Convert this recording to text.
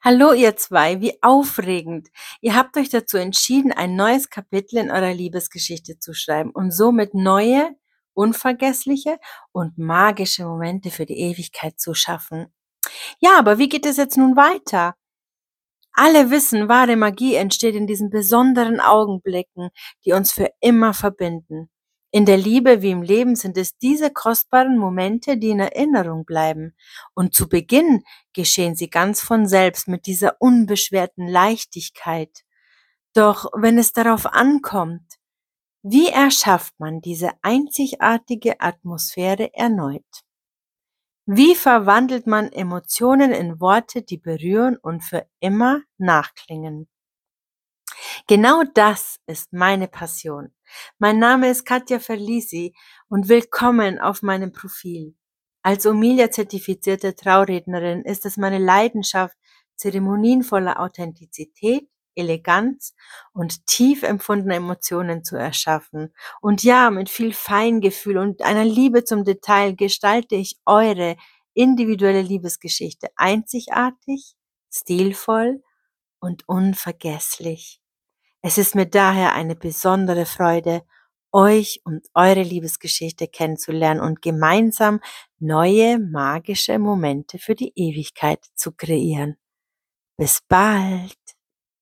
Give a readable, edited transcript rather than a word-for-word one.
Hallo ihr zwei, wie aufregend. Ihr habt euch dazu entschieden, ein neues Kapitel in eurer Liebesgeschichte zu schreiben und somit neue, unvergessliche und magische Momente für die Ewigkeit zu schaffen. Ja, aber wie geht es jetzt nun weiter? Alle wissen, wahre Magie entsteht in diesen besonderen Augenblicken, die uns für immer verbinden. In der Liebe wie im Leben sind es diese kostbaren Momente, die in Erinnerung bleiben. Und zu Beginn geschehen sie ganz von selbst mit dieser unbeschwerten Leichtigkeit. Doch wenn es darauf ankommt, wie erschafft man diese einzigartige Atmosphäre erneut? Wie verwandelt man Emotionen in Worte, die berühren und für immer nachklingen? Genau das ist meine Passion. Mein Name ist Katja Verlisi und willkommen auf meinem Profil. Als Omilia-zertifizierte Traurednerin ist es meine Leidenschaft, Zeremonien voller Authentizität, Eleganz und tief empfundene Emotionen zu erschaffen. Und ja, mit viel Feingefühl und einer Liebe zum Detail gestalte ich eure individuelle Liebesgeschichte einzigartig, stilvoll und unvergesslich. Es ist mir daher eine besondere Freude, euch und eure Liebesgeschichte kennenzulernen und gemeinsam neue magische Momente für die Ewigkeit zu kreieren. Bis bald!